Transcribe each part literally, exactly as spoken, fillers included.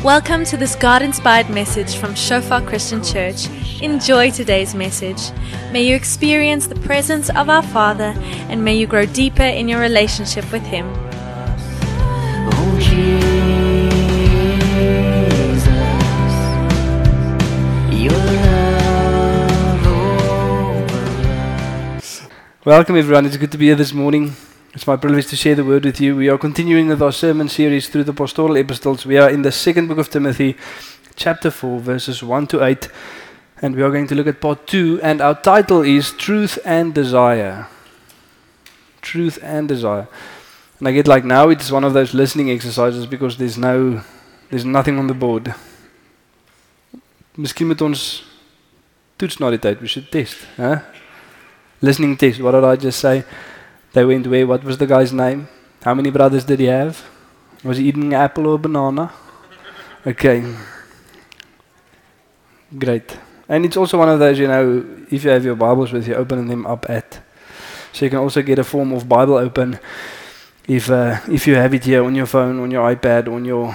Welcome to this God-inspired message from Shofar Christian Church. Enjoy today's message. May you experience the presence of our Father, and may you grow deeper in your relationship with Him. Oh, Jesus, your love over us. Welcome everyone, it's good to be here this morning. It's my privilege to share the word with you. We are continuing with our sermon series through the pastoral epistles. We are in the second book of Timothy, chapter four, verses one to eight. And we are going to look at part two, and our title is Truth and Desire. Truth and Desire. And I get like now it's one of those listening exercises because there's no, there's nothing on the board. Miskien moet ons toets na die tyd, we should test. Huh? Listening test, what did I just say? They went where? What was the guy's name? How many brothers did he have? Was he eating an apple or a banana? Okay. Great. And it's also one of those, you know, if you have your Bibles with you, open them up at. So you can also get a form of Bible open if uh, if you have it here on your phone, on your iPad, on your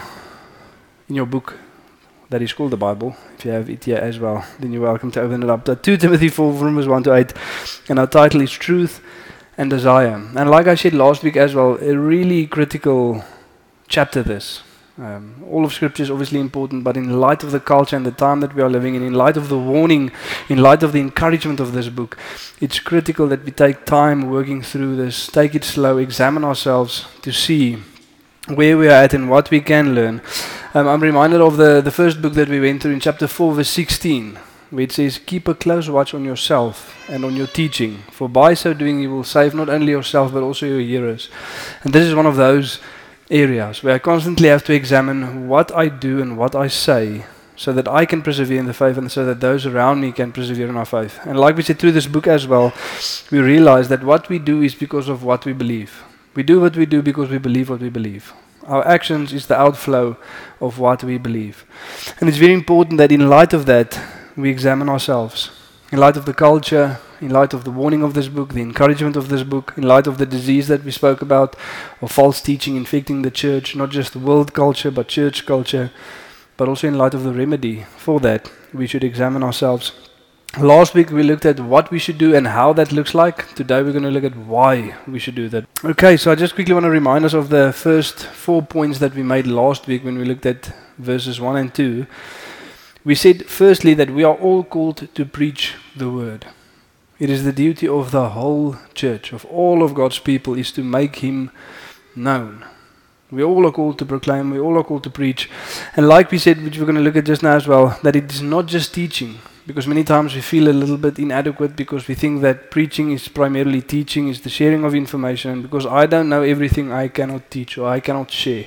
in your book that is called the Bible. If you have it here as well, then you're welcome to open it up. Second Timothy four, verses one to eight. And our title is Truth and Desire. And like I said last week as well, a really critical chapter this. Um, all of Scripture is obviously important, but in light of the culture and the time that we are living in, in light of the warning, in light of the encouragement of this book, it's critical that we take time working through this, take it slow, examine ourselves to see where we are at and what we can learn. Um, I'm reminded of the, the first book that we went through in chapter four, verse sixteen. Where it says, keep a close watch on yourself and on your teaching, for by so doing you will save not only yourself but also your hearers. And this is one of those areas where I constantly have to examine what I do and what I say so that I can persevere in the faith and so that those around me can persevere in our faith. And like we said through this book as well, we realize that what we do is because of what we believe. We do what we do because we believe what we believe. Our actions is the outflow of what we believe. And it's very important that in light of that, we examine ourselves. In light of the culture, in light of the warning of this book, the encouragement of this book, in light of the disease that we spoke about, of false teaching infecting the church, not just world culture, but church culture, but also in light of the remedy for that, we should examine ourselves. Last week we looked at what we should do and how that looks like. Today we're going to look at why we should do that. Okay, so I just quickly want to remind us of the first four points that we made last week when we looked at verses one and two. We said firstly that we are all called to preach the word. It is the duty of the whole church, of all of God's people, is to make Him known. We all are called to proclaim, we all are called to preach. And like we said, which we're going to look at just now as well, that it is not just teaching, because many times we feel a little bit inadequate because we think that preaching is primarily teaching, is the sharing of information, and because I don't know everything, I cannot teach or I cannot share.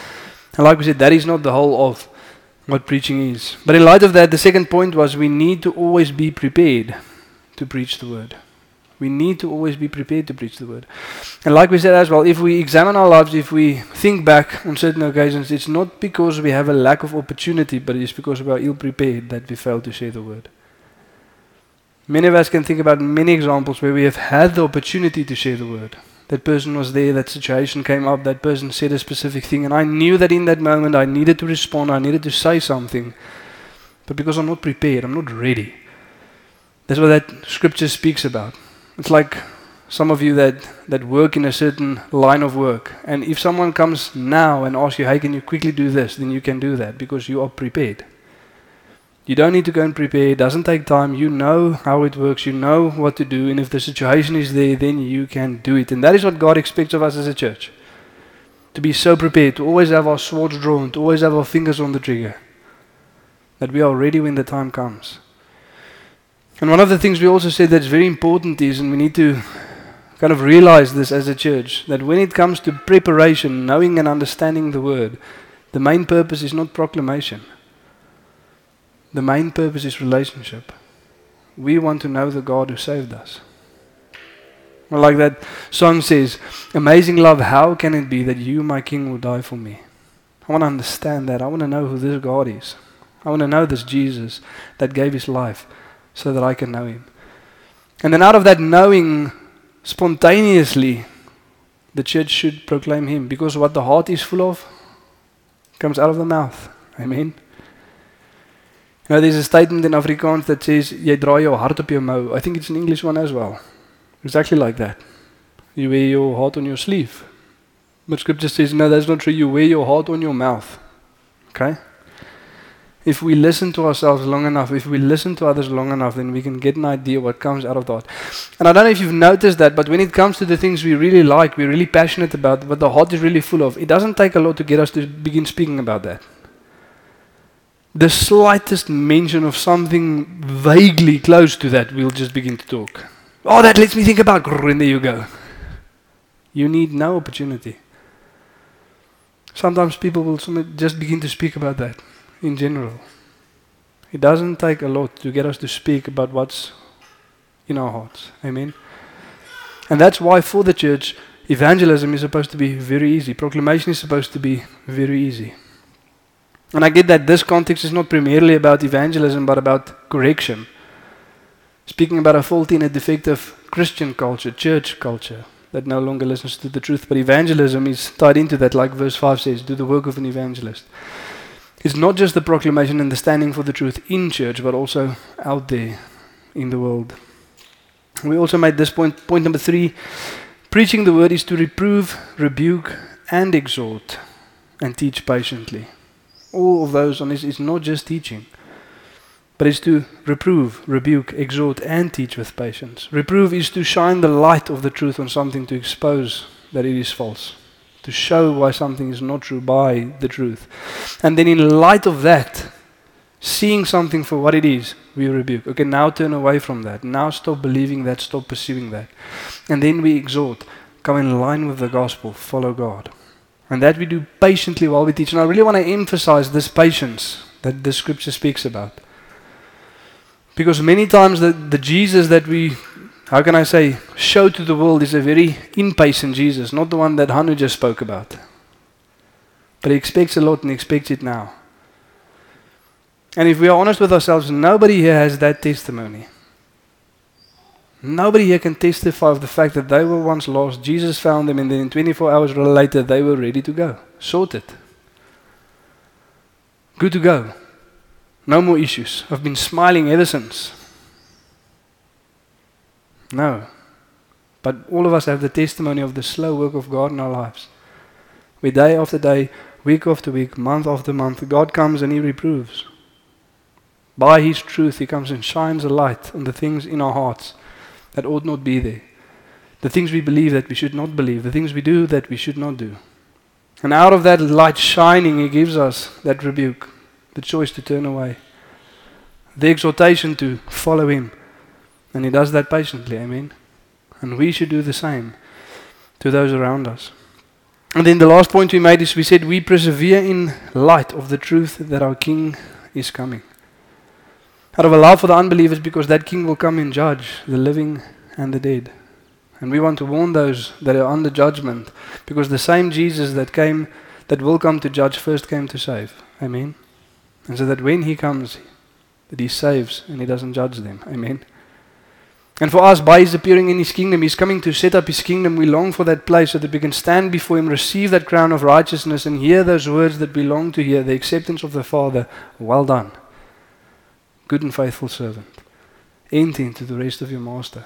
And like we said, that is not the whole of what preaching is. But in light of that, the second point was we need to always be prepared to preach the word. We need to always be prepared to preach the word. And like we said as well, if we examine our lives, if we think back on certain occasions, it's not because we have a lack of opportunity, but it's because we are ill-prepared that we fail to share the word. Many of us can think about many examples where we have had the opportunity to share the word. That person was there, that situation came up, that person said a specific thing, and I knew that in that moment I needed to respond, I needed to say something. But because I'm not prepared, I'm not ready. That's what that scripture speaks about. It's like some of you that, that work in a certain line of work, and if someone comes now and asks you, hey, can you quickly do this, then you can do that because you are prepared. You don't need to go and prepare, it doesn't take time, you know how it works, you know what to do, and if the situation is there, then you can do it. And that is what God expects of us as a church. To be so prepared, to always have our swords drawn, to always have our fingers on the trigger. That we are ready when the time comes. And one of the things we also said that's very important is, and we need to kind of realize this as a church, that when it comes to preparation, knowing and understanding the word, the main purpose is not proclamation. The main purpose is relationship. We want to know the God who saved us. Well, like that song says, amazing love, how can it be that you, my King, will die for me? I want to understand that. I want to know who this God is. I want to know this Jesus that gave His life so that I can know Him. And then out of that knowing, spontaneously, the church should proclaim Him, because what the heart is full of comes out of the mouth. Amen. You know, there's a statement in Afrikaans that says, jy draai jou hart op jou mou. I think it's an English one as well. Exactly like that. You wear your heart on your sleeve. But scripture says, no, that's not true. You wear your heart on your mouth. Okay? If we listen to ourselves long enough, if we listen to others long enough, then we can get an idea what comes out of that. And I don't know if you've noticed that, but when it comes to the things we really like, we're really passionate about, what the heart is really full of, it doesn't take a lot to get us to begin speaking about that. The slightest mention of something vaguely close to that, we'll just begin to talk. Oh, that lets me think about, and there you go. You need no opportunity. Sometimes people will just begin to speak about that in general. It doesn't take a lot to get us to speak about what's in our hearts. Amen. And that's why for the church, evangelism is supposed to be very easy. Proclamation is supposed to be very easy. And I get that this context is not primarily about evangelism, but about correction. Speaking about a faulty and a defective Christian culture, church culture, that no longer listens to the truth. But evangelism is tied into that, like verse five says, do the work of an evangelist. It's not just the proclamation and the standing for the truth in church, but also out there in the world. We also made this point, point number three, preaching the word is to reprove, rebuke, and exhort, and teach patiently. All of those on this is not just teaching, but it's to reprove, rebuke, exhort, and teach with patience. Reprove is to shine the light of the truth on something, to expose that it is false, to show why something is not true by the truth. And then in light of that, seeing something for what it is, we rebuke. Okay, now turn away from that. Now stop believing that, stop pursuing that. And then we exhort, come in line with the gospel, follow God. And that we do patiently while we teach. And I really want to emphasize this patience that the scripture speaks about. Because many times the, the Jesus that we, how can I say, show to the world is a very impatient Jesus, not the one that Hanu just spoke about. But he expects a lot and he expects it now. And if we are honest with ourselves, nobody here has that testimony. Nobody here can testify of the fact that they were once lost, Jesus found them, and then twenty-four hours later they were ready to go. Sorted. Good to go. No more issues. I've been smiling ever since. No. But all of us have the testimony of the slow work of God in our lives. Where day after day, week after week, month after month, God comes and He reproves. By His truth, He comes and shines a light on the things in our hearts that ought not be there. The things we believe that we should not believe. The things we do that we should not do. And out of that light shining, He gives us that rebuke. The choice to turn away. The exhortation to follow Him. And He does that patiently, amen? And we should do the same to those around us. And then the last point we made is we said we persevere in light of the truth that our King is coming. Out of a love for the unbelievers, because that King will come and judge the living and the dead. And we want to warn those that are under judgment, because the same Jesus that came, that will come to judge, first came to save. Amen? And so that when He comes, that He saves and He doesn't judge them. Amen. And for us, by His appearing in His kingdom, He's coming to set up His kingdom. We long for that place so that we can stand before Him, receive that crown of righteousness, and hear those words that we long to hear, the acceptance of the Father. Well done, good and faithful servant. Enter into the rest of your master.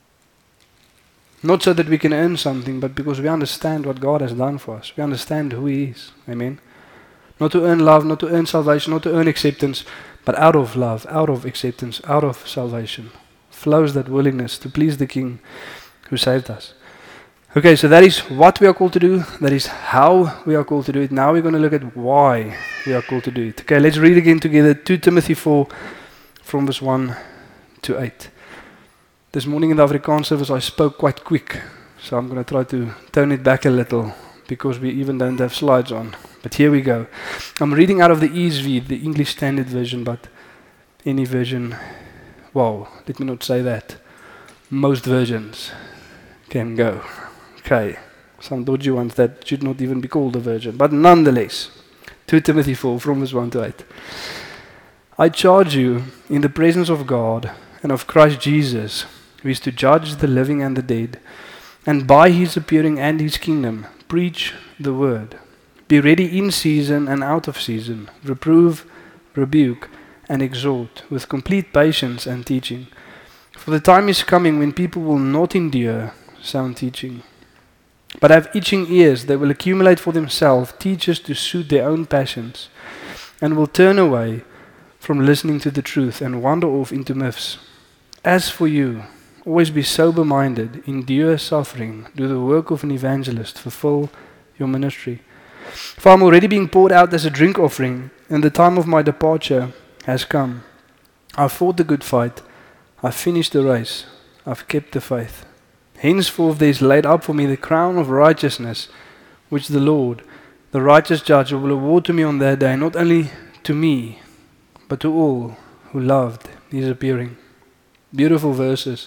Not so that we can earn something, but because we understand what God has done for us. We understand who He is. Amen. Not to earn love, not to earn salvation, not to earn acceptance, but out of love, out of acceptance, out of salvation, flows that willingness to please the King who saved us. Okay, so that is what we are called to do. That is how we are called to do it. Now we're going to look at why we are called to do it. Okay, let's read again together. Second Timothy four, from verse one to eight. This morning in the Afrikaans service I spoke quite quick, so I'm going to try to tone it back a little, because we even don't have slides on. But here we go. I'm reading out of the E S V, the English Standard Version, but any version, wow, let me not say that. Most versions can go. Okay, some dodgy ones that should not even be called a version. But nonetheless, Second Timothy four, from verse one to eight. I charge you in the presence of God and of Christ Jesus, who is to judge the living and the dead, and by His appearing and His kingdom, preach the word. Be ready in season and out of season. Reprove, rebuke, and exhort with complete patience and teaching. For the time is coming when people will not endure sound teaching, but have itching ears. They will accumulate for themselves teachers to suit their own passions, and will turn away from listening to the truth and wander off into myths. As for you, always be sober-minded, endure suffering, do the work of an evangelist, fulfill your ministry. For I am already being poured out as a drink offering, and the time of my departure has come. I have fought the good fight, I have finished the race, I have kept the faith. Henceforth there is laid up for me the crown of righteousness, which the Lord, the righteous judge, will award to me on that day, not only to me, but to all who loved his appearing. Beautiful verses.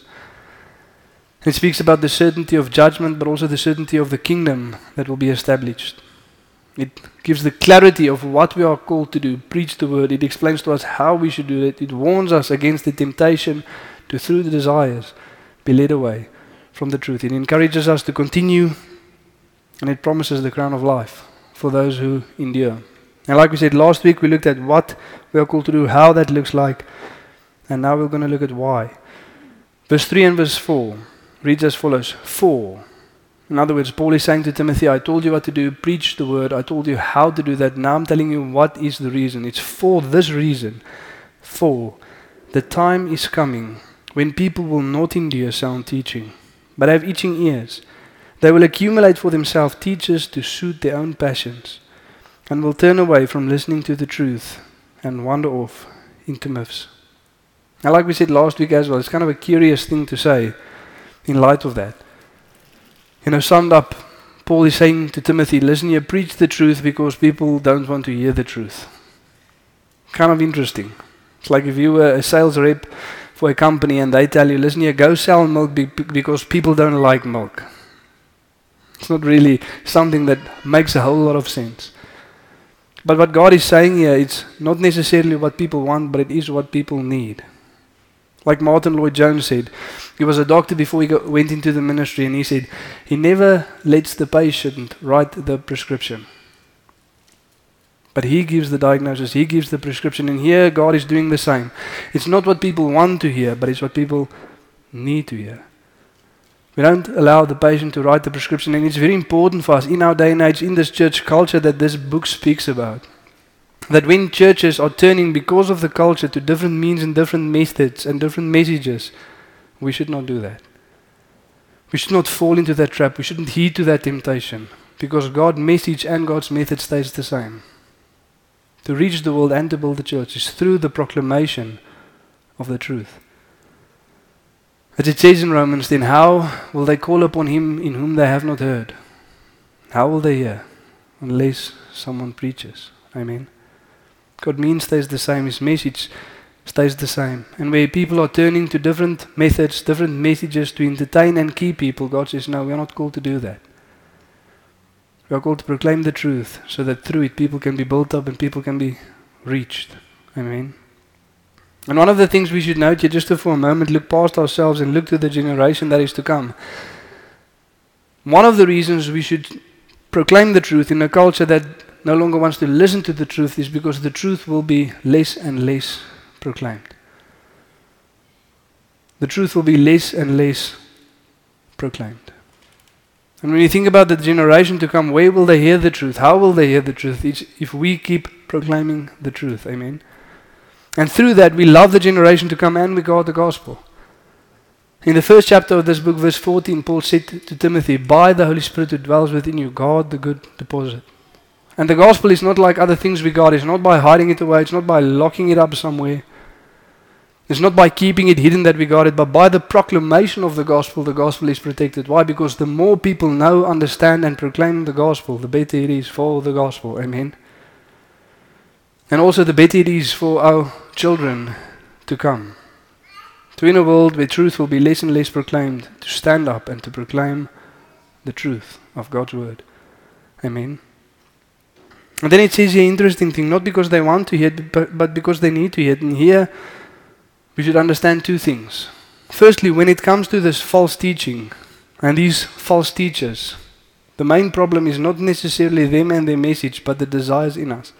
It speaks about the certainty of judgment, but also the certainty of the kingdom that will be established. It gives the clarity of what we are called to do, preach the word. It explains to us how we should do it. It warns us against the temptation to, through the desires, be led away from the truth. It encourages us to continue, and it promises the crown of life for those who endure. And like we said last week, we looked at what we are called to do, how that looks like, and now we're going to look at why. Verse three and verse four reads as follows. For, in other words, Paul is saying to Timothy, I told you what to do, preach the word, I told you how to do that, now I'm telling you what is the reason. It's for this reason. For, the time is coming when people will not endure sound teaching, but have itching ears. They will accumulate for themselves teachers to suit their own passions, and will turn away from listening to the truth and wander off into myths. Now, like we said last week as well, it's kind of a curious thing to say in light of that. You know, summed up, Paul is saying to Timothy, listen here, preach the truth because people don't want to hear the truth. Kind of interesting. It's like if you were a sales rep for a company and they tell you, listen here, go sell milk be- because people don't like milk. It's not really something that makes a whole lot of sense. But what God is saying here, it's not necessarily what people want, but it is what people need. Like Martin Lloyd-Jones said, he was a doctor before he got, went into the ministry, and he said, he never lets the patient write the prescription. But he gives the diagnosis, he gives the prescription, and here God is doing the same. It's not what people want to hear, but it's what people need to hear. We don't allow the patient to write the prescription, and it's very important for us in our day and age, in this church culture that this book speaks about. That when churches are turning because of the culture to different means and different methods and different messages, we should not do that. We should not fall into that trap. We shouldn't heed to that temptation, because God's message and God's method stays the same. To reach the world and to build the church is through the proclamation of the truth. As it says in Romans, then how will they call upon him in whom they have not heard? How will they hear unless someone preaches? Amen. God's means stays the same, his message stays the same. And where people are turning to different methods, different messages to entertain and keep people, God says, no, we are not called to do that. We are called to proclaim the truth so that through it people can be built up and people can be reached. Amen. And one of the things we should note here, just to for a moment look past ourselves and look to the generation that is to come. One of the reasons we should proclaim the truth in a culture that no longer wants to listen to the truth is because the truth will be less and less proclaimed. The truth will be less and less proclaimed. And when you think about the generation to come, where will they hear the truth? How will they hear the truth? It's if we keep proclaiming the truth. Amen. And through that, we love the generation to come and we guard the gospel. In the first chapter of this book, verse fourteen, Paul said to Timothy, by the Holy Spirit who dwells within you, guard the good deposit. And the gospel is not like other things we guard. It's not by hiding it away. It's not by locking it up somewhere. It's not by keeping it hidden that we guard it, but by the proclamation of the gospel, the gospel is protected. Why? Because the more people know, understand, and proclaim the gospel, the better it is for the gospel. Amen. And also the better it is for our children to come. To in a world where truth will be less and less proclaimed, to stand up and to proclaim the truth of God's word. Amen. And then it says here, interesting thing, not because they want to hear it, but, but because they need to hear it. And here we should understand two things. Firstly, when it comes to this false teaching and these false teachers, The main problem is not necessarily them and their message, but the desires in us.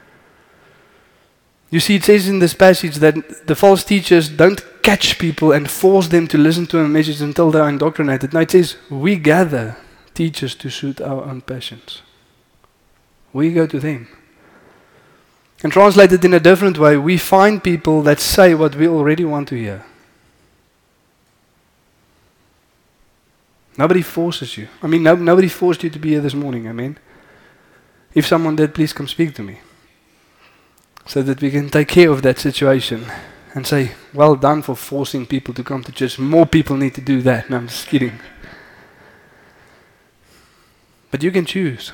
You see, it says in this passage that the false teachers don't catch people and force them to listen to a message until they are indoctrinated. No, it says we gather teachers to suit our own passions. We go to them. And translated in a different way, we find people that say what we already want to hear. Nobody forces you. I mean, no, nobody forced you to be here this morning, amen? If someone did, please come speak to me, so that we can take care of that situation and say, well done for forcing people to come to church. More people need to do that. No, I'm just kidding. But you can choose.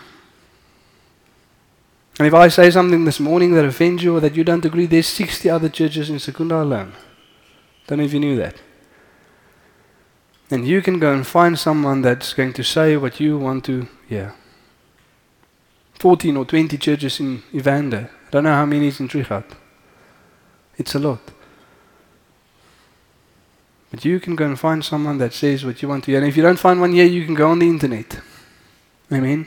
And if I say something this morning that offends you or that you don't agree, there's sixty other churches in Secunda alone. Don't know if you knew that. And you can go and find someone that's going to say what you want to hear. fourteen or twenty churches in Evander. I don't know how many is in Trigat. It's a lot. But you can go and find someone that says what you want to hear. And if you don't find one here, you can go on the internet. Amen.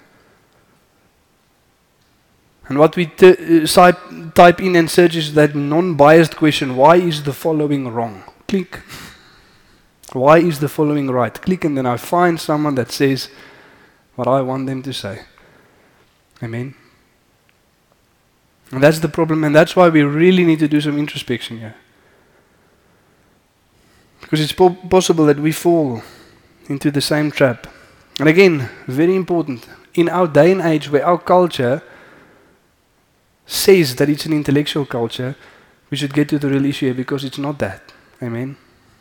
And what we t- uh, type in and search is that non-biased question, why is the following wrong? Click. Why is the following right? Click, and then I find someone that says what I want them to say. Amen. And that's the problem, and that's why we really need to do some introspection here. Because it's po- possible that we fall into the same trap. And again, very important, in our day and age where our culture says that it's an intellectual culture, we should get to the real issue here, because it's not that. Amen.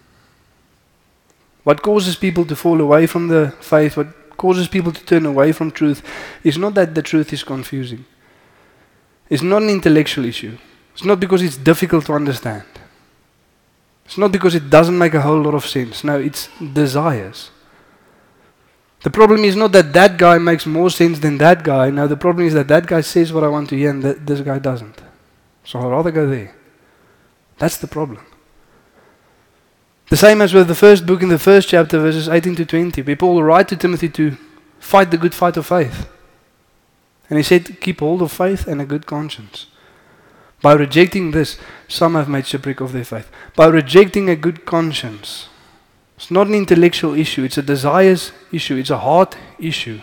What causes people to fall away from the faith, what causes people to turn away from truth, is not that the truth is confusing. It's not an intellectual issue. It's not because it's difficult to understand. It's not because it doesn't make a whole lot of sense. No, it's desires. The problem is not that that guy makes more sense than that guy. No, the problem is that that guy says what I want to hear and that this guy doesn't. So I'd rather go there. That's the problem. The same as with the first book in the first chapter, verses eighteen to twenty, where Paul writes to Timothy to fight the good fight of faith. And he said, keep hold of faith and a good conscience. By rejecting this, some have made shipwreck of their faith. By rejecting a good conscience, it's not an intellectual issue, it's a desires issue, it's a heart issue.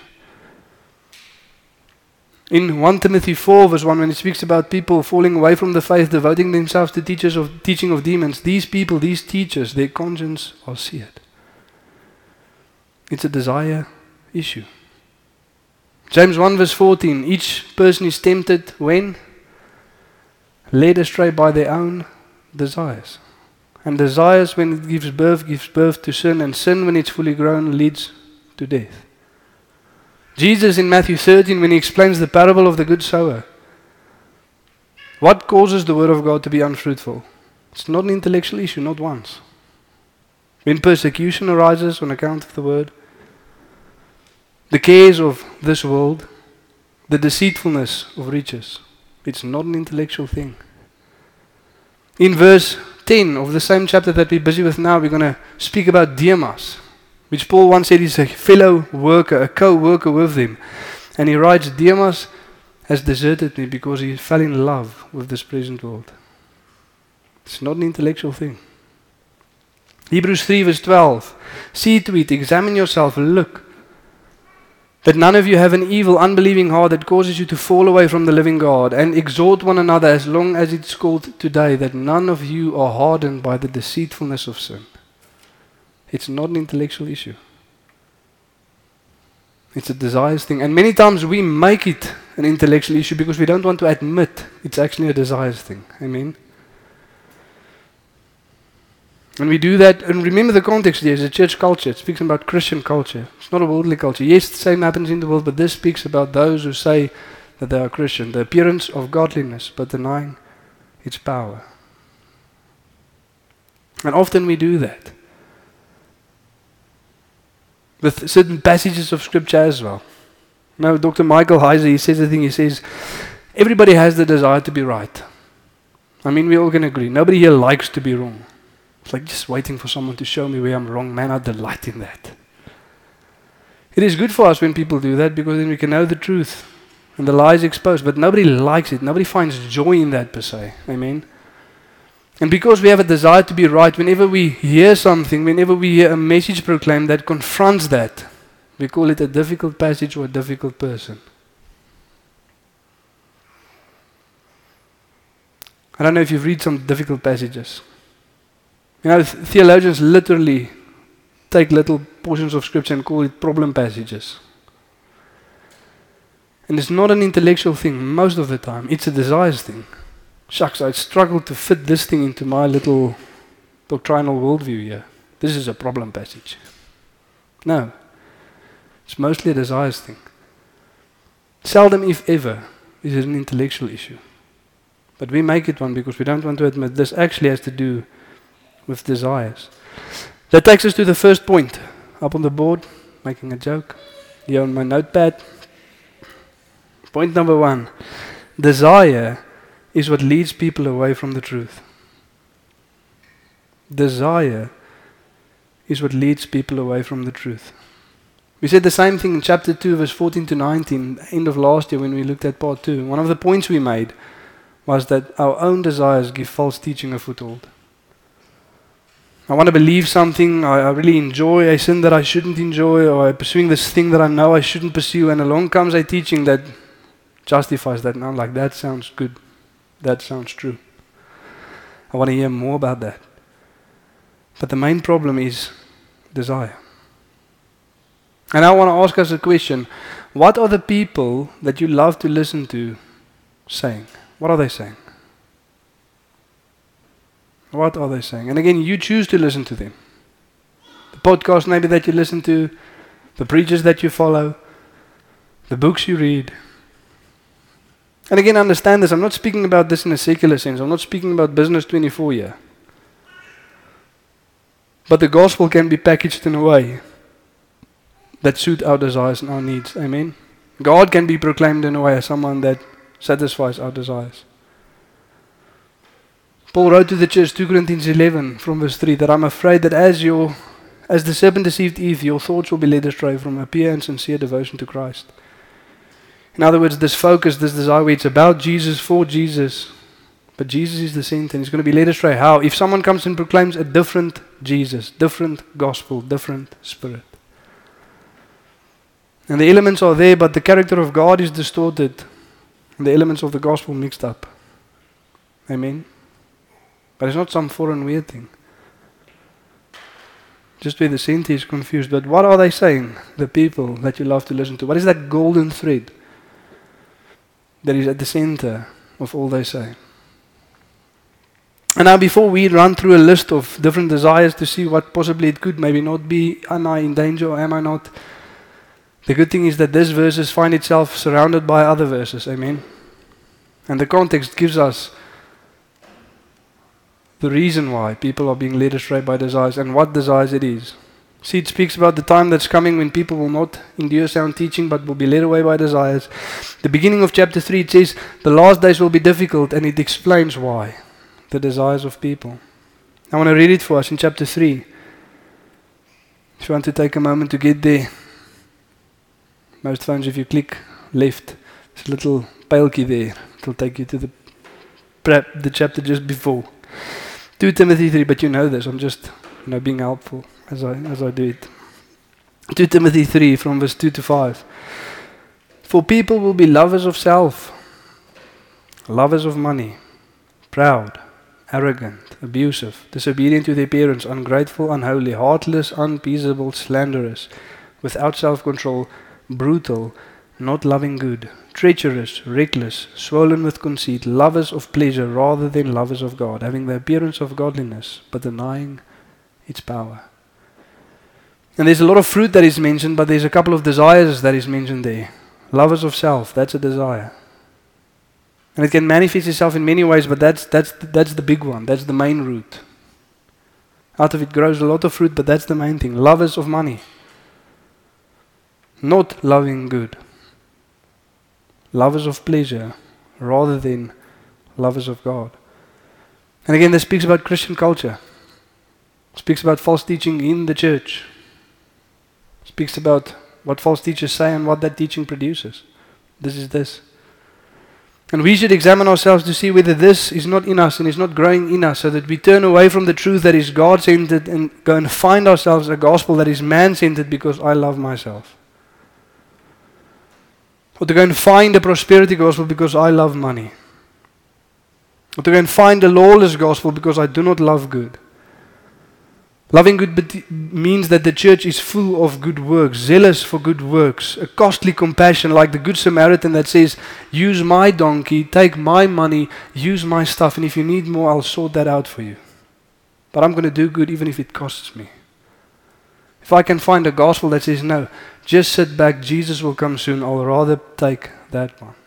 In First Timothy four verse one, when it speaks about people falling away from the faith, devoting themselves to teachers of teaching of demons, these people, these teachers, their conscience are seared. It's a desire issue. James one verse fourteen, each person is tempted when? Led astray by their own desires. And desires, when it gives birth, gives birth to sin, and sin, when it's fully grown, leads to death. Jesus in Matthew thirteen, when he explains the parable of the good sower, what causes the word of God to be unfruitful? It's not an intellectual issue, not once. When persecution arises on account of the word, the cares of this world, the deceitfulness of riches, it's not an intellectual thing. In verse ten of the same chapter that we're busy with now, we're going to speak about Demas, which Paul once said is a fellow worker, a co-worker with them. And he writes, Demas has deserted me because he fell in love with this present world. It's not an intellectual thing. Hebrews three verse twelve, see to it, examine yourself, look, that none of you have an evil, unbelieving heart that causes you to fall away from the living God, and exhort one another as long as it's called today, that none of you are hardened by the deceitfulness of sin. It's not an intellectual issue. It's a desires thing. And many times we make it an intellectual issue because we don't want to admit it's actually a desires thing. Amen. And we do that, and remember the context here is a church culture. It speaks about Christian culture. It's not a worldly culture. Yes, the same happens in the world, but this speaks about those who say that they are Christian. The appearance of godliness, but denying its power. And often we do that with certain passages of scripture as well. Now, Doctor Michael Heiser, he says the thing, he says, everybody has the desire to be right. I mean, we all can agree. Nobody here likes to be wrong. It's like just waiting for someone to show me where I'm wrong. Man, I delight in that. It is good for us when people do that because then we can know the truth and the lies exposed. But nobody likes it. Nobody finds joy in that per se. Amen. And because we have a desire to be right, whenever we hear something, whenever we hear a message proclaimed that confronts that, we call it a difficult passage or a difficult person. I don't know if you've read some difficult passages. You know, th- theologians literally take little portions of scripture and call it problem passages. And it's not an intellectual thing most of the time. It's a desires thing. Shucks, I struggled to fit this thing into my little doctrinal worldview here. This is a problem passage. No. It's mostly a desires thing. Seldom, if ever, is it an intellectual issue. But we make it one because we don't want to admit this actually has to do with desires. That takes us to the first point. Up on the board, making a joke. Here on my notepad. Point number one. Desire is what leads people away from the truth. Desire is what leads people away from the truth. We said the same thing in chapter two, verse fourteen to nineteen, end of last year when we looked at part two. One of the points we made was that our own desires give false teaching a foothold. I want to believe something, I, I really enjoy a sin that I shouldn't enjoy, or I'm pursuing this thing that I know I shouldn't pursue, and along comes a teaching that justifies that. And I'm like, that sounds good. That sounds true. I want to hear more about that. But the main problem is desire. And I want to ask us a question. What are the people that you love to listen to saying? What are they saying? What are they saying? And again, you choose to listen to them. The podcast maybe that you listen to, the preachers that you follow, the books you read. And again, understand this. I'm not speaking about this in a secular sense. I'm not speaking about business twenty-four here. But the gospel can be packaged in a way that suit our desires and our needs. Amen. God can be proclaimed in a way as someone that satisfies our desires. Paul wrote to the church, two Corinthians eleven from verse three, that I'm afraid that as your, as the serpent deceived Eve, your thoughts will be led astray from a pure and sincere devotion to Christ. In other words, this focus, this desire where it's about Jesus, for Jesus, but Jesus is the center and he's going to be led astray. How? If someone comes and proclaims a different Jesus, different gospel, different spirit. And the elements are there, but the character of God is distorted. And the elements of the gospel mixed up. Amen? But it's not some foreign weird thing. Just where the center is confused. But what are they saying, the people that you love to listen to? What is that golden thread that is at the center of all they say? And now before we run through a list of different desires to see what possibly it could maybe not be, am I in danger or am I not? The good thing is that this verses find itself surrounded by other verses. Amen. And the context gives us the reason why people are being led astray by desires and what desires it is. See, it speaks about the time that's coming when people will not endure sound teaching but will be led away by desires. The beginning of chapter three, it says the last days will be difficult, and it explains why. The desires of people. I want to read it for us in chapter three. If you want to take a moment to get there. Most phones, if you click left, there's a little palekie there. It'll take you to the prep, the chapter just before. Two Timothy three, but you know this. I'm just you know, being helpful as I as I do it. Two Timothy three from verse two to five. For people will be lovers of self, lovers of money, proud, arrogant, abusive, disobedient to their parents, ungrateful, unholy, heartless, unpeaceable, slanderous, without self-control, brutal, not loving good, treacherous, reckless, swollen with conceit, lovers of pleasure rather than lovers of God, having the appearance of godliness, but denying its power. And there's a lot of fruit that is mentioned, but there's a couple of desires that is mentioned there. Lovers of self, that's a desire. And it can manifest itself in many ways, but that's that's that's the big one. That's the main root. Out of it grows a lot of fruit, but that's the main thing. Lovers of money. Not loving good. Lovers of pleasure rather than lovers of God. And again, this speaks about Christian culture. It speaks about false teaching in the church. It speaks about what false teachers say and what that teaching produces. This is this. And we should examine ourselves to see whether this is not in us and is not growing in us, so that we turn away from the truth that is God-centered and go and find ourselves a gospel that is man-centered because I love myself. Or to go and find a prosperity gospel because I love money. Or to go and find a lawless gospel because I do not love good. Loving good bet- means that the church is full of good works, zealous for good works, a costly compassion like the Good Samaritan that says, use my donkey, take my money, use my stuff, and if you need more, I'll sort that out for you. But I'm going to do good even if it costs me. If I can find a gospel that says, no, just sit back, Jesus will come soon, I'll rather take that one.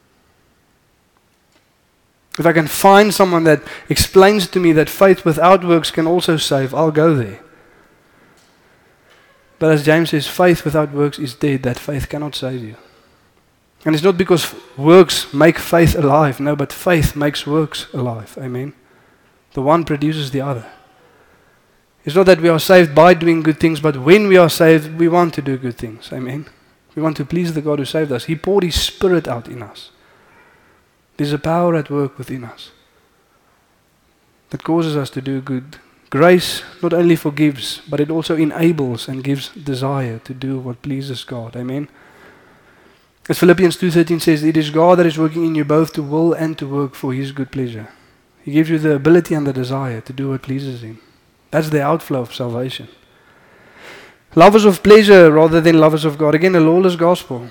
If I can find someone that explains to me that faith without works can also save, I'll go there. But as James says, faith without works is dead. That faith cannot save you. And it's not because works make faith alive. No, but faith makes works alive. Amen. The one produces the other. It's not that we are saved by doing good things, but when we are saved, we want to do good things. Amen. We want to please the God who saved us. He poured His Spirit out in us. There's a power at work within us that causes us to do good. Grace not only forgives, but it also enables and gives desire to do what pleases God. Amen. As Philippians two thirteen says, it is God that is working in you both to will and to work for His good pleasure. He gives you the ability and the desire to do what pleases Him. That's the outflow of salvation. Lovers of pleasure rather than lovers of God. Again, a lawless gospel.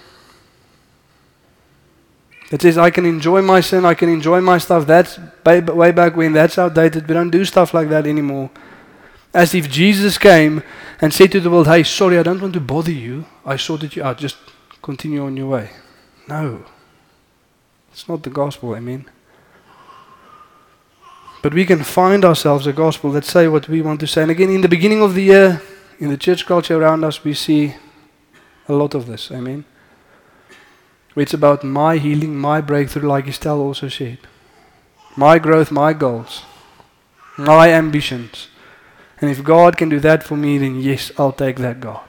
It says, I can enjoy my sin, I can enjoy my stuff. That's way back when. That's outdated. We don't do stuff like that anymore. As if Jesus came and said to the world, hey, sorry, I don't want to bother you. I sorted you out. Just continue on your way. No. It's not the gospel, amen. But we can find ourselves a gospel that say what we want to say. And again, in the beginning of the year, in the church culture around us, we see a lot of this, amen. It's about my healing, my breakthrough, like Estelle also said. My growth, my goals, my ambitions. And if God can do that for me, then yes, I'll take that God.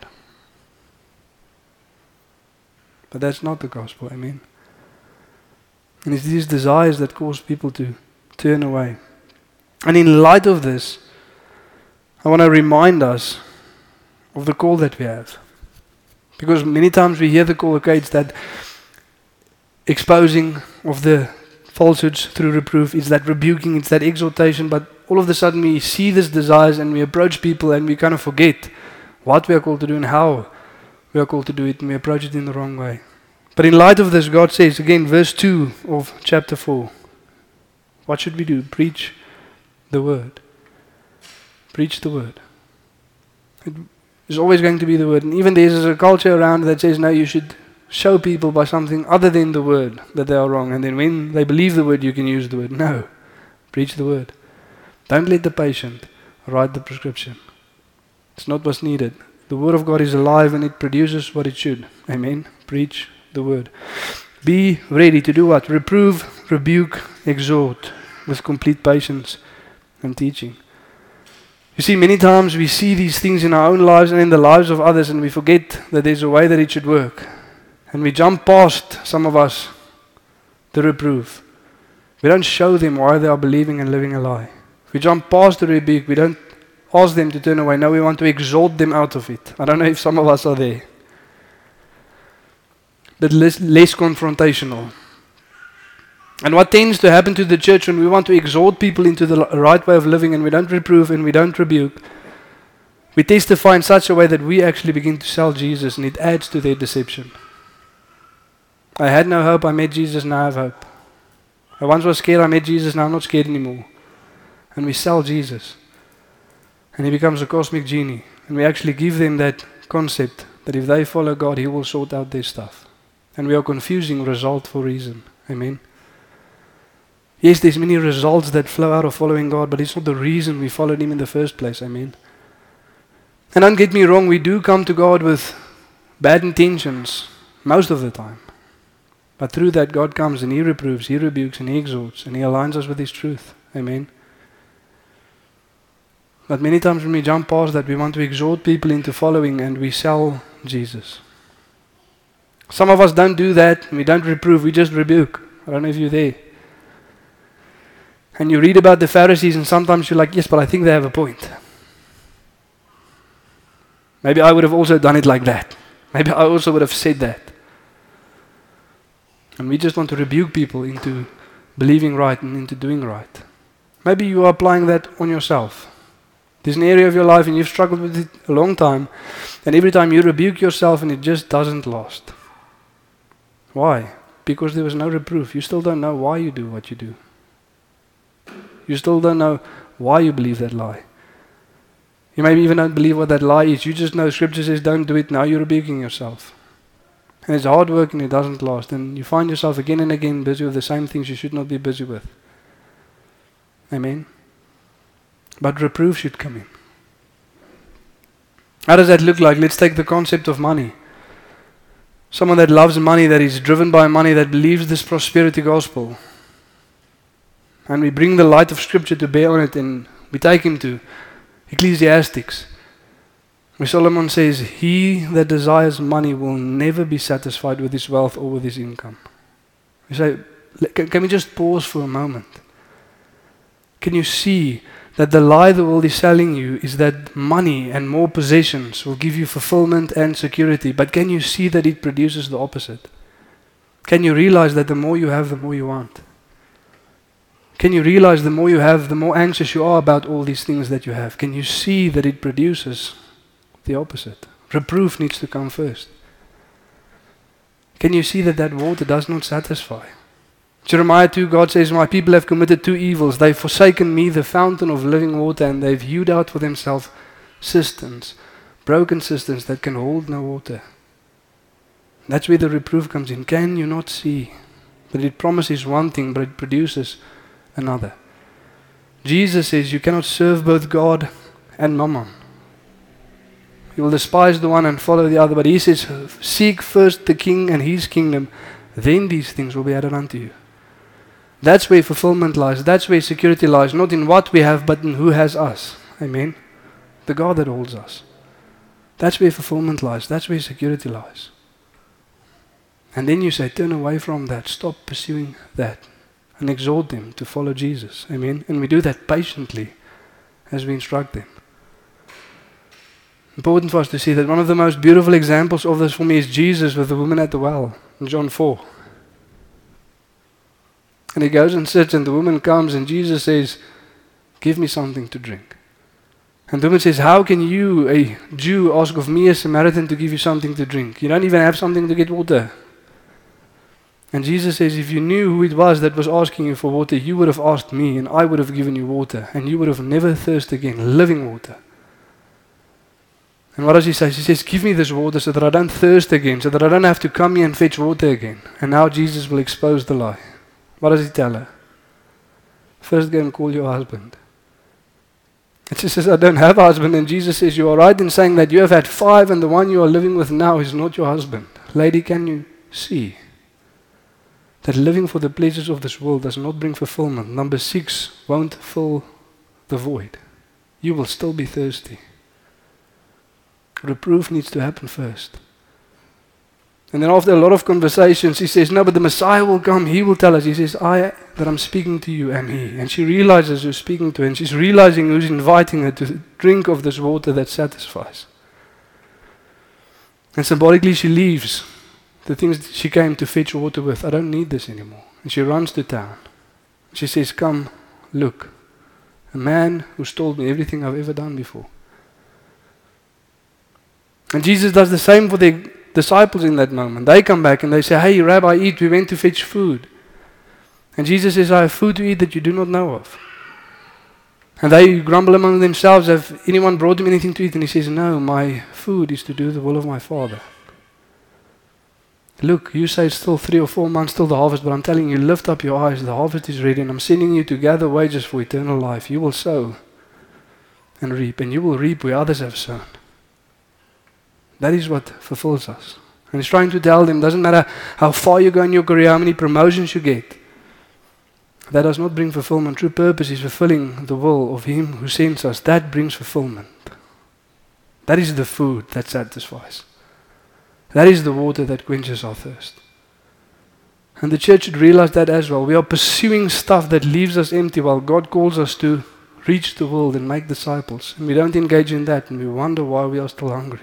But that's not the gospel, amen. And it's these desires that cause people to turn away. And in light of this, I want to remind us of the call that we have. Because many times we hear the call, okay, it's that exposing of the falsehoods through reproof, it's that rebuking, it's that exhortation, but all of a sudden we see these desires and we approach people and we kind of forget what we are called to do and how we are called to do it, and we approach it in the wrong way. But in light of this, God says, again, verse two of chapter four, what should we do? Preach the word. Preach the word. It is always going to be the word. And even there's a culture around that says, no, you should show people by something other than the word that they are wrong. And then when they believe the word, you can use the word. No. Preach the word. Don't let the patient write the prescription. It's not what's needed. The word of God is alive and it produces what it should. Amen. Preach the word. Be ready to do what? Reprove, rebuke, exhort with complete patience and teaching. You see, many times we see these things in our own lives and in the lives of others, and we forget that there's a way that it should work. And we jump past, some of us, the reproof. We don't show them why they are believing and living a lie. We jump past the rebuke. We don't ask them to turn away. No, we want to exhort them out of it. I don't know if some of us are there. But less, less confrontational. And what tends to happen to the church when we want to exhort people into the right way of living and we don't reprove and we don't rebuke, we testify in such a way that we actually begin to sell Jesus, and it adds to their deception. I had no hope, I met Jesus, now I have hope. I once was scared, I met Jesus, now I'm not scared anymore. And we sell Jesus. And he becomes a cosmic genie. And we actually give them that concept that if they follow God, He will sort out their stuff. And we are confusing result for reason. Amen. Yes, there's many results that flow out of following God, but it's not the reason we followed Him in the first place. Amen. And don't get me wrong, we do come to God with bad intentions most of the time. But through that, God comes and He reproves, He rebukes, and He exhorts, and He aligns us with His truth. Amen. But many times when we jump past that, we want to exhort people into following, and we sell Jesus. Some of us don't do that. We don't reprove. We just rebuke. I don't know if you're there. And you read about the Pharisees and sometimes you're like, yes, but I think they have a point. Maybe I would have also done it like that. Maybe I also would have said that. And we just want to rebuke people into believing right and into doing right. Maybe you are applying that on yourself. There's an area of your life and you've struggled with it a long time, and every time you rebuke yourself and it just doesn't last. Why? Because there was no reproof. You still don't know why you do what you do. You still don't know why you believe that lie. You maybe even don't believe what that lie is. You just know Scripture says don't do it. Now you're rebuking yourself. And it's hard work and it doesn't last. And you find yourself again and again busy with the same things you should not be busy with. Amen? But reproof should come in. How does that look like? Let's take the concept of money. Someone that loves money, that is driven by money, that believes this prosperity gospel. And we bring the light of Scripture to bear on it, and we take him to Ecclesiastes, where Solomon says, he that desires money will never be satisfied with his wealth or with his income. We say, can we just pause for a moment? Can you see that the lie the world is selling you is that money and more possessions will give you fulfillment and security, but can you see that it produces the opposite? Can you realize that the more you have, the more you want? Can you realize the more you have, the more anxious you are about all these things that you have? Can you see that it produces the opposite? Reproof needs to come first. Can you see that that water does not satisfy? Jeremiah two, God says, my people have committed two evils. They've forsaken me, the fountain of living water, and they've hewed out for themselves cisterns, broken cisterns that can hold no water. That's where the reproof comes in. Can you not see that it promises one thing, but it produces another? Jesus says you cannot serve both God and mammon. You will despise the one and follow the other. But he says, seek first the king and his kingdom, then these things will be added unto you. That's where fulfillment lies. That's where security lies. Not in what we have, but in who has us. Amen. The God that holds us. That's where fulfillment lies. That's where security lies. And then you say, turn away from that. Stop pursuing that. And exhort them to follow Jesus. Amen. And we do that patiently as we instruct them. Important for us to see that one of the most beautiful examples of this for me is Jesus with the woman at the well in John four. And he goes and sits, and the woman comes, and Jesus says, give me something to drink. And the woman says, how can you, a Jew, ask of me, a Samaritan, to give you something to drink? You don't even have something to get water. And Jesus says, if you knew who it was that was asking you for water, you would have asked me, and I would have given you water, and you would have never thirsted again, living water. And what does he say? He says, give me this water so that I don't thirst again, so that I don't have to come here and fetch water again. And now Jesus will expose the lie. What does he tell her? First go and call your husband. And she says, I don't have a husband. And Jesus says, you are right in saying that you have had five and the one you are living with now is not your husband. Lady, can you see that living for the pleasures of this world does not bring fulfillment? Number six won't fill the void. You will still be thirsty. Reproof needs to happen first. And then after a lot of conversations, he says, no, but the Messiah will come. He will tell us. He says, I, that I'm speaking to you, am he. And she realizes who's speaking to her. And she's realizing who's inviting her to drink of this water that satisfies. And symbolically she leaves the things she came to fetch water with. I don't need this anymore. And she runs to town. She says, come, look. A man who's told me everything I've ever done before. And Jesus does the same for the disciples in that moment. They come back and they say, hey, Rabbi, eat. We went to fetch food. And Jesus says, I have food to eat that you do not know of. And they grumble among themselves, have anyone brought him anything to eat? And he says, no, my food is to do the will of my Father. Look, you say it's still three or four months till the harvest, but I'm telling you, lift up your eyes. The harvest is ready, and I'm sending you to gather wages for eternal life. You will sow and reap, and you will reap where others have sown. That is what fulfills us. And he's trying to tell them, doesn't matter how far you go in your career, how many promotions you get. That does not bring fulfillment. True purpose is fulfilling the will of him who sends us. That brings fulfillment. That is the food that satisfies. That is the water that quenches our thirst. And the church should realize that as well. We are pursuing stuff that leaves us empty while God calls us to reach the world and make disciples. And we don't engage in that and we wonder why we are still hungry.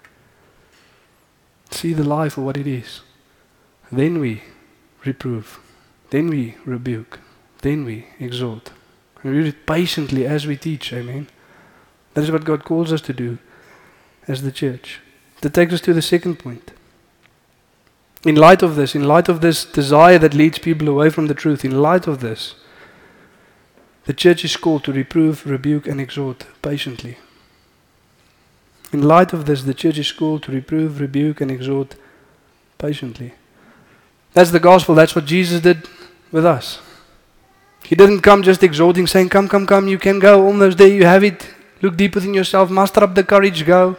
See the life for what it is. Then we reprove. Then we rebuke. Then we exhort. And we do it patiently as we teach. Amen. That is what God calls us to do as the church. That takes us to the second point. In light of this, in light of this desire that leads people away from the truth, in light of this, the church is called to reprove, rebuke, and exhort patiently. In light of this, the church is called to reprove, rebuke, and exhort patiently. That's the gospel. That's what Jesus did with us. He didn't come just exhorting, saying, come, come, come, you can go, almost there, you have it. Look deep within yourself, muster up the courage, go.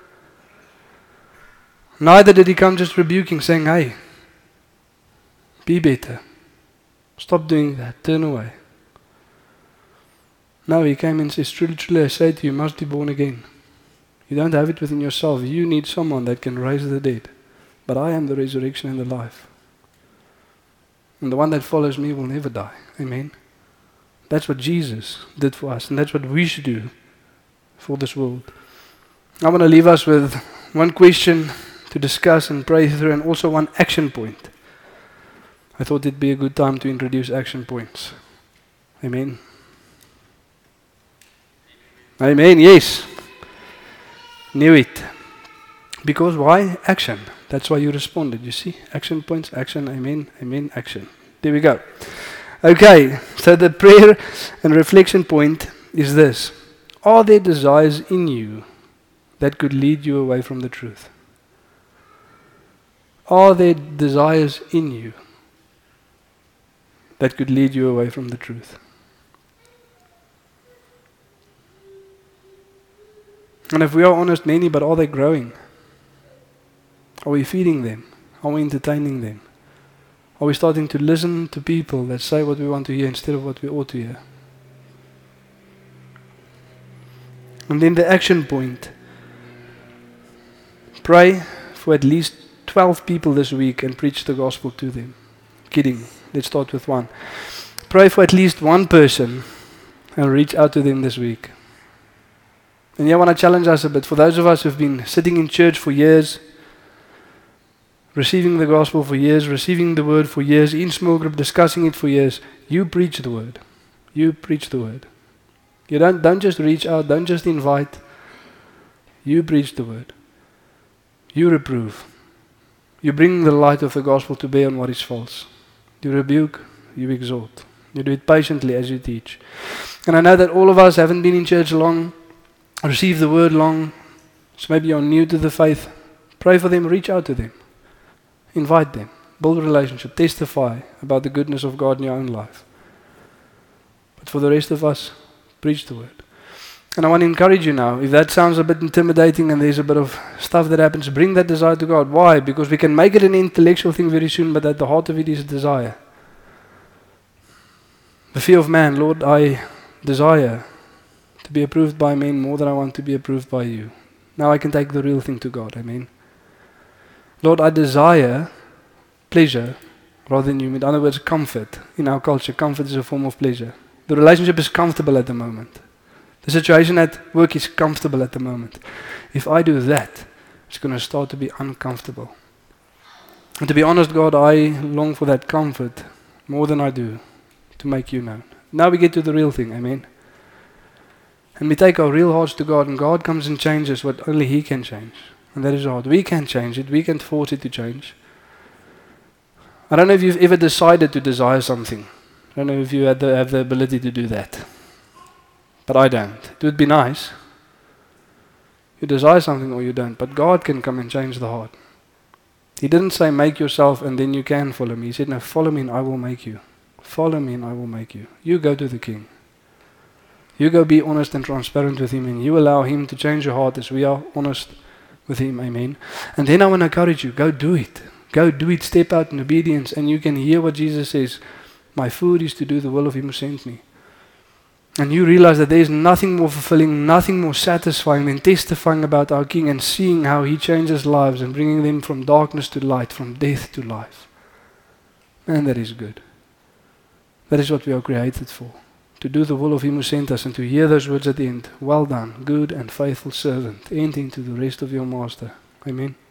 Neither did he come just rebuking, saying, hey, be better. Stop doing that, turn away. No, he came and says, truly, truly, I say to you, you must be born again. You don't have it within yourself. You need someone that can raise the dead. But I am the resurrection and the life. And the one that follows me will never die. Amen. That's what Jesus did for us, and that's what we should do for this world. I want to leave us with one question to discuss and pray through, and also one action point. I thought it'd be a good time to introduce action points. Amen. Amen, yes. Knew it. Because why? Action. That's why you responded, you see? Action points, action, amen, amen, action. There we go. Okay, so the prayer and reflection point is this. Are there desires in you that could lead you away from the truth? Are there desires in you that could lead you away from the truth? And if we are honest, many, but are they growing? Are we feeding them? Are we entertaining them? Are we starting to listen to people that say what we want to hear instead of what we ought to hear? And then the action point. Pray for at least twelve people this week and preach the gospel to them. Kidding. Let's start with one. Pray for at least one person and reach out to them this week. And yeah, I want to challenge us a bit. For those of us who've been sitting in church for years, receiving the gospel for years, receiving the word for years, in small group, discussing it for years, you preach the word. You preach the word. You don't, don't just reach out, don't just invite. You preach the word. You reprove. You bring the light of the gospel to bear on what is false. You rebuke, you exhort. You do it patiently as you teach. And I know that all of us haven't been in church long, received the word long, so maybe you're new to the faith. Pray for them, reach out to them. Invite them, build a relationship, testify about the goodness of God in your own life. But for the rest of us, preach the word. And I want to encourage you now, if that sounds a bit intimidating and there's a bit of stuff that happens, bring that desire to God. Why? Because we can make it an intellectual thing very soon, but at the heart of it is a desire. The fear of man, Lord, I desire to be approved by men more than I want to be approved by you. Now I can take the real thing to God, amen. Lord, I desire pleasure rather than you. In other words, comfort. In our culture, comfort is a form of pleasure. The relationship is comfortable at the moment. The situation at work is comfortable at the moment. If I do that, it's going to start to be uncomfortable. And to be honest, God, I long for that comfort more than I do to make you known. Now we get to the real thing, amen. And we take our real hearts to God, and God comes and changes what only He can change. And that is hard. We can't change it. We can't force it to change. I don't know if you've ever decided to desire something. I don't know if you had the, have the ability to do that. But I don't. It would be nice. You desire something or you don't. But God can come and change the heart. He didn't say make yourself and then you can follow me. He said, no, follow me and I will make you. Follow me and I will make you. You go to the King. You go be honest and transparent with Him, and you allow Him to change your heart as we are honest with Him. Amen. And then I want to encourage you, go do it. Go do it. Step out in obedience, and you can hear what Jesus says. My food is to do the will of Him who sent me. And you realize that there is nothing more fulfilling, nothing more satisfying than testifying about our King and seeing how He changes lives and bringing them from darkness to light, from death to life. And that is good. That is what we are created for. To do the will of Him who sent us and to hear those words at the end. Well done, good and faithful servant. Enter into the rest of your Master. Amen.